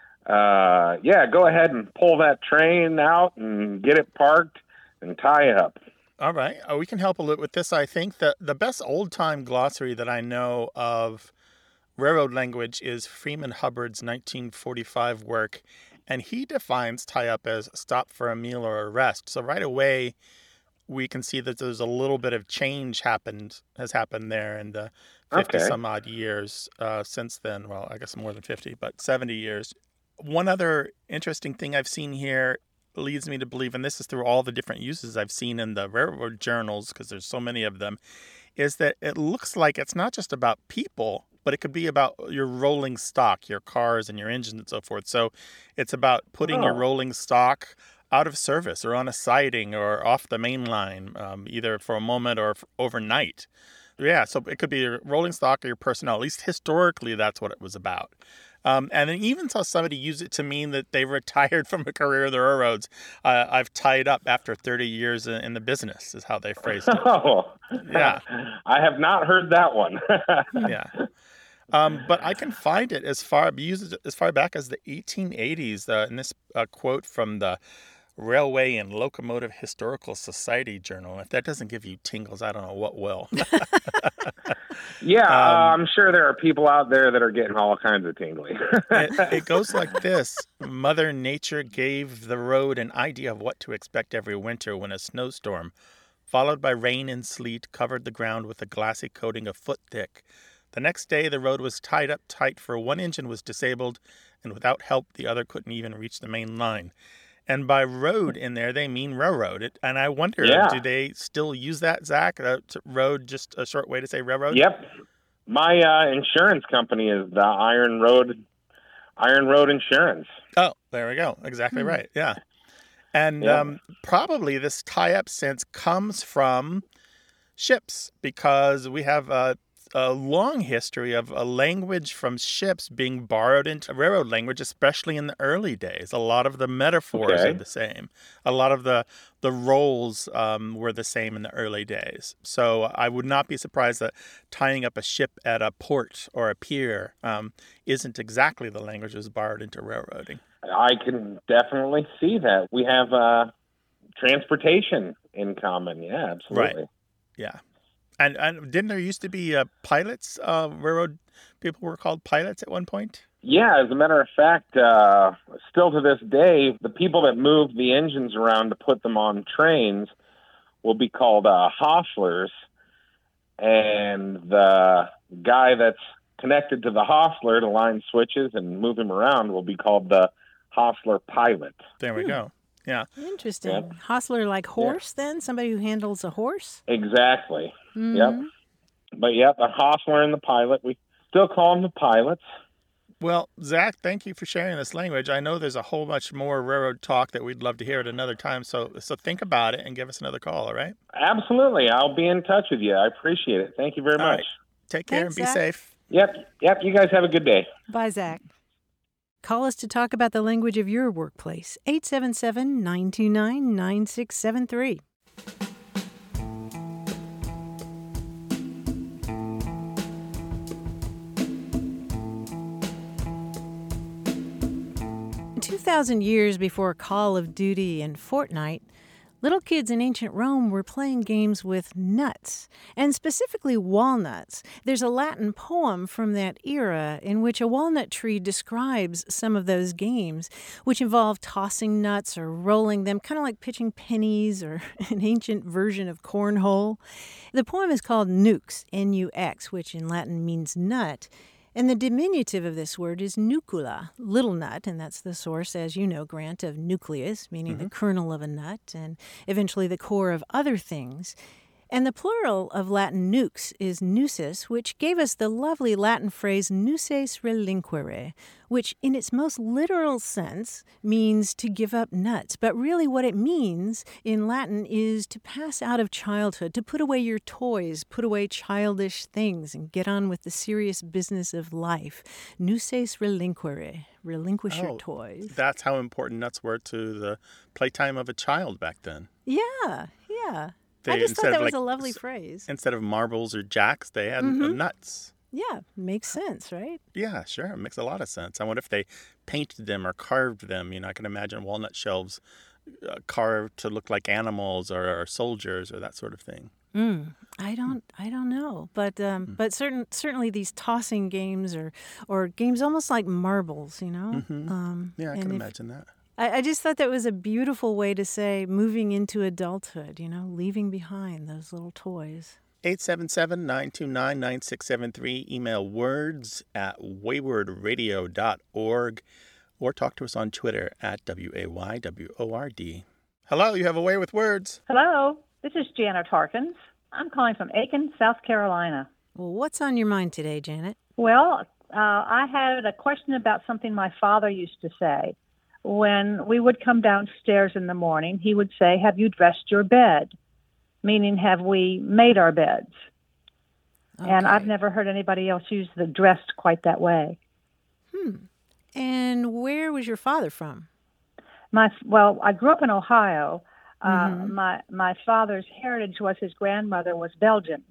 Uh, yeah, go ahead and pull that train out and get it parked and tie up. All right. Uh, we can help a little with this. I think that the best old-time glossary that I know of railroad language is Freeman Hubbard's nineteen forty-five work, and he defines tie up as stop for a meal or a rest. So right away, we can see that there's a little bit of change happened has happened there in the fifty Okay. some odd years uh, since then. Well, I guess more than fifty, but seventy years. One other interesting thing I've seen here leads me to believe, and this is through all the different uses I've seen in the railroad journals, because there's so many of them, is that it looks like it's not just about people, but it could be about your rolling stock, your cars and your engines and so forth. So it's about putting your Oh. rolling stock out of service or on a siding or off the main line, um, either for a moment or f- overnight. Yeah, so it could be your rolling stock or your personnel. At least historically, that's what it was about. Um, and then even saw somebody use it to mean that they retired from a career in the railroads. Uh, I've tied up after thirty years in, in the business, is how they phrased it. Oh, Yeah. I have not heard that one. Yeah. Um, but I can find it as far used as far back as the eighteen eighties. Uh, in this uh, quote from the Railway and Locomotive Historical Society Journal. If that doesn't give you tingles, I don't know what will. Yeah, uh, Um, I'm sure there are people out there that are getting all kinds of tingling. it, it goes like this. Mother Nature gave the road an idea of what to expect every winter when a snowstorm, followed by rain and sleet, covered the ground with a glassy coating a foot thick. The next day, the road was tied up tight, for one engine was disabled, and without help, the other couldn't even reach the main line. And by road in there, they mean railroad. It, and I wonder, Yeah. do they still use that, Zach? Uh, to- road, just a short way to say railroad? Yep. My uh, insurance company is the Iron Road Iron Road Insurance. Oh, there we go. Exactly right. Yeah. And Yeah. um, probably this tie-up sense comes from ships, because we have a, a long history of a language from ships being borrowed into railroad language, especially in the early days. A lot of the metaphors Okay. are the same. A lot of the the roles um, were the same in the early days. So I would not be surprised that tying up a ship at a port or a pier um, isn't exactly the language that was borrowed into railroading. I can definitely see that. We have uh, transportation in common. Yeah, absolutely. Yeah. And and didn't there used to be uh, pilots? Uh, railroad people were called pilots at one point? Yeah, as a matter of fact, uh, still to this day, the people that move the engines around to put them on trains will be called uh, hostlers, and the guy that's connected to the hostler to line switches and move him around will be called the hostler pilot. There we Hmm. go. Yeah. Interesting. Yep. Hostler like horse, then? Somebody who handles a horse? Exactly. Mhm. Yep. But yep, the hostler and the pilot, we still call them the pilots. Well, Zach, thank you for sharing this language. I know there's a whole much more railroad talk that we'd love to hear at another time. So so think about it and give us another call, all right? Absolutely. I'll be in touch with you. I appreciate it. Thank you very All much. right. Take care Thanks, and be Zach. safe. Yep. Yep. You guys have a good day. Bye, Zach. Call us to talk about the language of your workplace. eight seven seven, nine two nine, nine six seven three. two thousand years before Call of Duty and Fortnite, Little kids in ancient Rome were playing games with nuts, and specifically walnuts. There's a Latin poem from that era in which a walnut tree describes some of those games, which involve tossing nuts or rolling them, kind of like pitching pennies or an ancient version of cornhole. The poem is called Nux, N U X, which in Latin means nut. And the diminutive of this word is nucula, little nut, and that's the source, as you know, Grant, of nucleus, meaning mm-hmm. the kernel of a nut, and eventually the core of other things. And the plural of Latin nux is nucis, which gave us the lovely Latin phrase nuces relinquere, which in its most literal sense means to give up nuts. But really what it means in Latin is to pass out of childhood, to put away your toys, put away childish things, and get on with the serious business of life. Nuces relinquere, relinquish oh, your toys. That's how important nuts were to the playtime of a child back then. Yeah, yeah. They, I just thought that of was like, a lovely phrase. Instead of marbles or jacks, they had mm-hmm. uh, nuts. Yeah, makes sense, right? Yeah, sure. It makes a lot of sense. I wonder if they painted them or carved them. You know, I can imagine walnut shelves uh, carved to look like animals or, or soldiers or that sort of thing. Mm, I don't, I don't know, but um, mm. but certain certainly these tossing games or or games almost like marbles, you know. Mm-hmm. Um, yeah, I can imagine that. I just thought that was a beautiful way to say moving into adulthood, you know, leaving behind those little toys. eight seven seven, nine two nine, nine six seven three. Email words at wayward radio dot org or talk to us on Twitter at W A Y W O R D. Hello, you have a way with words. Hello, this is Janet Harkins. I'm calling from Aiken, South Carolina. Well, what's on your mind today, Janet? Well, uh, I had a question about something my father used to say. When we would come downstairs in the morning, he would say, "Have you dressed your bed?" Meaning, have we made our beds? Okay. And I've never heard anybody else use the dressed quite that way. Hmm. And where was your father from? My Well, I grew up in Ohio. Mm-hmm. Uh, my my father's heritage was his grandmother was Belgian.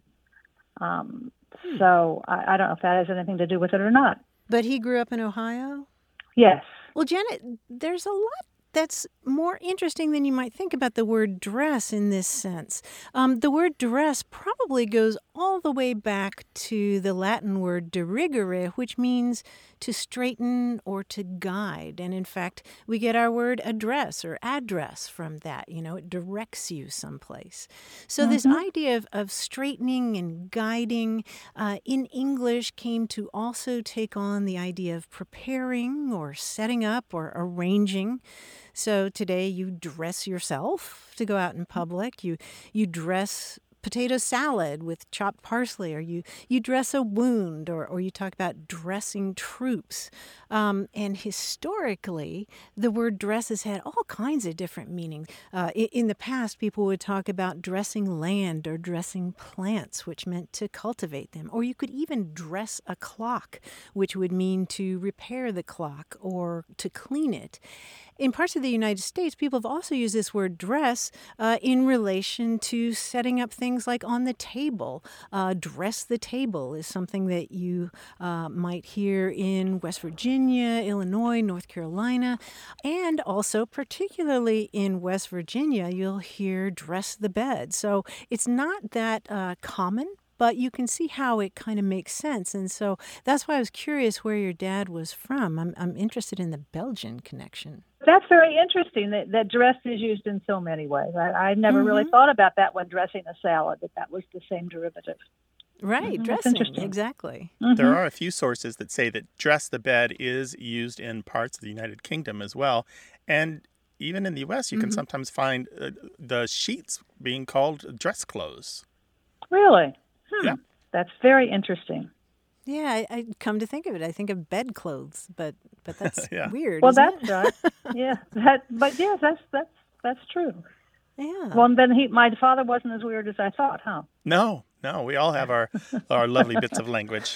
Um, hmm. So I, I don't know if that has anything to do with it or not. But he grew up in Ohio? Yes. Well, Janet, there's a lot that's more interesting than you might think about the word dress in this sense. Um, the word dress probably goes all the way back to the Latin word dirigere, which means to straighten or to guide. And in fact, we get our word address or address from that. You know, it directs you someplace. So mm-hmm. this idea of, of straightening and guiding uh, in English came to also take on the idea of preparing or setting up or arranging. So today you dress yourself to go out in public. You you dress potato salad with chopped parsley, or you, you dress a wound, or, or you talk about dressing troops. Um, and historically, the word dress has had all kinds of different meanings. Uh, in, in the past, people would talk about dressing land or dressing plants, which meant to cultivate them. Or you could even dress a clock, which would mean to repair the clock or to clean it. In parts of the United States, people have also used this word dress uh, in relation to setting up things like on the table. Uh, dress the table is something that you uh, might hear in West Virginia, Illinois, North Carolina, and also particularly in West Virginia, you'll hear dress the bed. So it's not that uh, common, but you can see how it kind of makes sense. And so that's why I was curious where your dad was from. I'm, I'm interested in the Belgian connection. That's very interesting that, that dressed is used in so many ways. I, I never mm-hmm. really thought about that when dressing a salad, that that was the same derivative. Right, mm-hmm. dressing, exactly. Mm-hmm. There are a few sources that say that dress the bed is used in parts of the United Kingdom as well. And even in the U S, you mm-hmm. can sometimes find uh, the sheets being called dress clothes. Really? Hmm. Yeah. That's very interesting. Yeah, I, I come to think of it, I think of bedclothes, but but that's yeah. weird. Well, isn't that's it? right. Yeah, that. But yes, that's that's that's true. Yeah. Well, then he, my father wasn't as weird as I thought, huh? No, no, we all have our our lovely bits of language.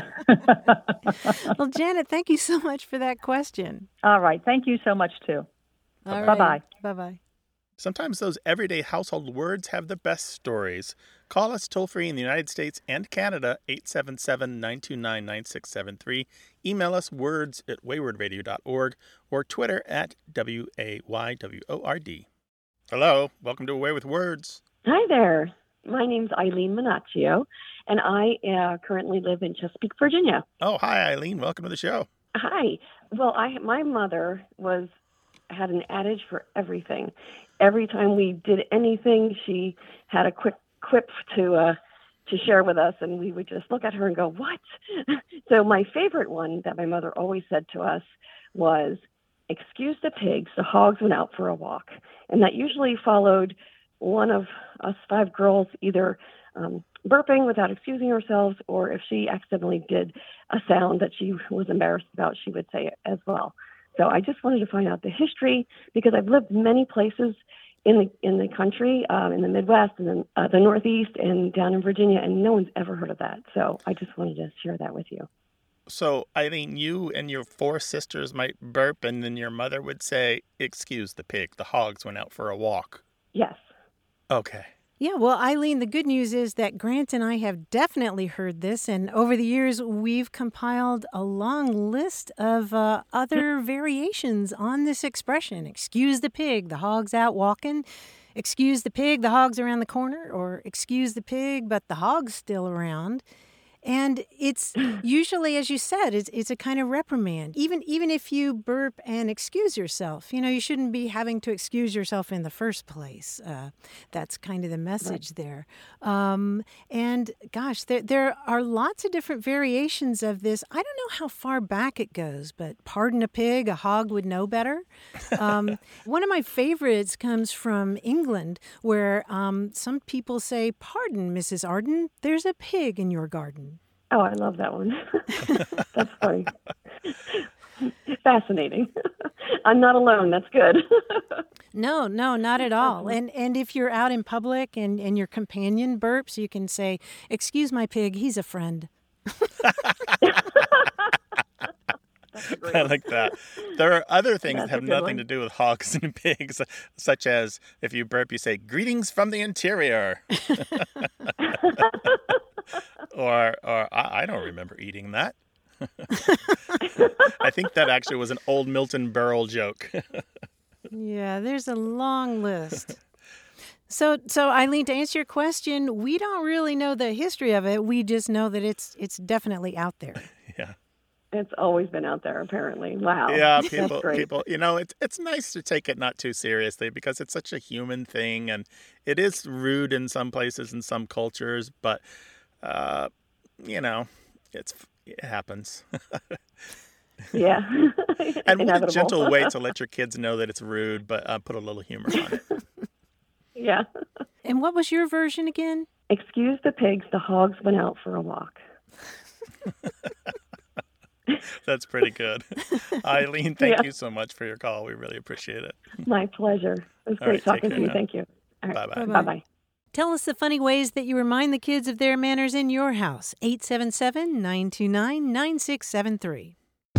Well, Janet, thank you so much for that question. All right, thank you so much too. All bye bye. Bye bye. Sometimes those everyday household words have the best stories. Call us toll-free in the United States and Canada, eight seven seven, nine two nine, nine six seven three. Email us words at wayward radio dot org or Twitter at W A Y W O R D. Hello. Welcome to Away with Words. Hi there. My name's Eileen Minaccio, and I uh, currently live in Chesapeake, Virginia. Oh, hi, Eileen. Welcome to the show. Hi. Well, I my mother was had an adage for everything. Every time we did anything, she had a quick quip to uh, to share with us, and we would just look at her and go, "What?" So my favorite one that my mother always said to us was, "Excuse the pigs, the hogs went out for a walk," and that usually followed one of us five girls either um, burping without excusing ourselves, or if she accidentally did a sound that she was embarrassed about, she would say it as well. So I just wanted to find out the history, because I've lived many places in the in the country, um, in the Midwest and then uh, the Northeast and down in Virginia, and no one's ever heard of that. So I just wanted to share that with you. So, Eileen, you and your four sisters might burp, and then your mother would say, "Excuse the pig, the hogs went out for a walk." Yes. Okay. Yeah, well, Eileen, the good news is that Grant and I have definitely heard this, and over the years, we've compiled a long list of uh, other variations on this expression. Excuse the pig, the hog's out walking. Excuse the pig, the hog's around the corner. Or excuse the pig, but the hog's still around. And it's usually, as you said, it's it's a kind of reprimand. Even even if you burp and excuse yourself, you know, you shouldn't be having to excuse yourself in the first place. Uh, that's kind of the message right there. Um, and gosh, there there are lots of different variations of this. I don't know how far back it goes, but pardon a pig, a hog would know better. Um, one of my favorites comes from England, where um, some people say, "Pardon, Missus Arden, there's a pig in your garden." Oh, I love that one. That's funny. Fascinating. I'm not alone. That's good. No, no, not at all. And and if you're out in public and, and your companion burps, you can say, "Excuse my pig, he's a friend." I like that. There are other things That's that have a good nothing one. to do with hogs and pigs, such as if you burp, you say, "Greetings from the interior." or or I, I don't remember eating that. I think that actually was an old Milton Berle joke. Yeah, there's a long list. So, so Eileen, to answer your question, we don't really know the history of it. We just know that it's it's definitely out there. Yeah. It's always been out there, apparently. Wow. Yeah, That's people, great. people, you know, it's it's nice to take it not too seriously, because it's such a human thing, and it is rude in some places and some cultures, but uh, you know, it's it happens. Yeah. And what a Inevitable. gentle way to let your kids know that it's rude, but uh, put a little humor on it. Yeah. And what was your version again? Excuse the pigs, the hogs went out for a walk. That's pretty good. Eileen, thank Yeah. you so much for your call. We really appreciate it. My pleasure. It was All great right, take talking care to you. now. Thank you. All right. Bye-bye. Bye-bye. Bye-bye. Tell us the funny ways that you remind the kids of their manners in your house. eight seven seven, nine two nine, nine six seven three.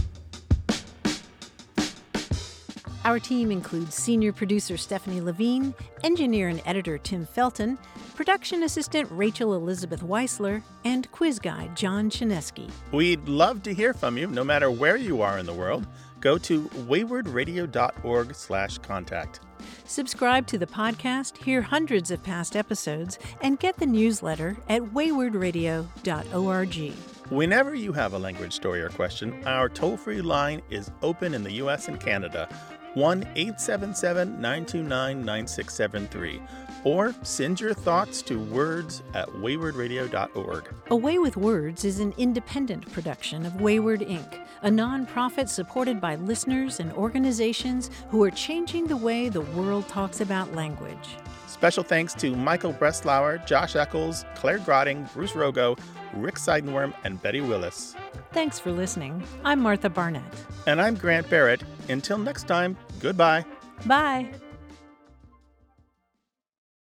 Our team includes senior producer Stephanie Levine, engineer and editor Tim Felton, production assistant Rachel Elizabeth Weisler, and quiz guide John Chinesky. We'd love to hear from you, no matter where you are in the world. Go to waywardradio.org slash contact. Subscribe to the podcast, hear hundreds of past episodes, and get the newsletter at wayward radio dot org. Whenever you have a language story or question, our toll-free line is open in the U S and Canada, one eight seven seven, nine two nine, nine six seven three, or send your thoughts to words at wayward radio dot org. Away with Words is an independent production of Wayward Incorporated, a nonprofit supported by listeners and organizations who are changing the way the world talks about language. Special thanks to Michael Breslauer, Josh Eccles, Claire Grotting, Bruce Rogo, Rick Seidenworm, and Betty Willis. Thanks for listening. I'm Martha Barnett. And I'm Grant Barrett. Until next time, goodbye. Bye.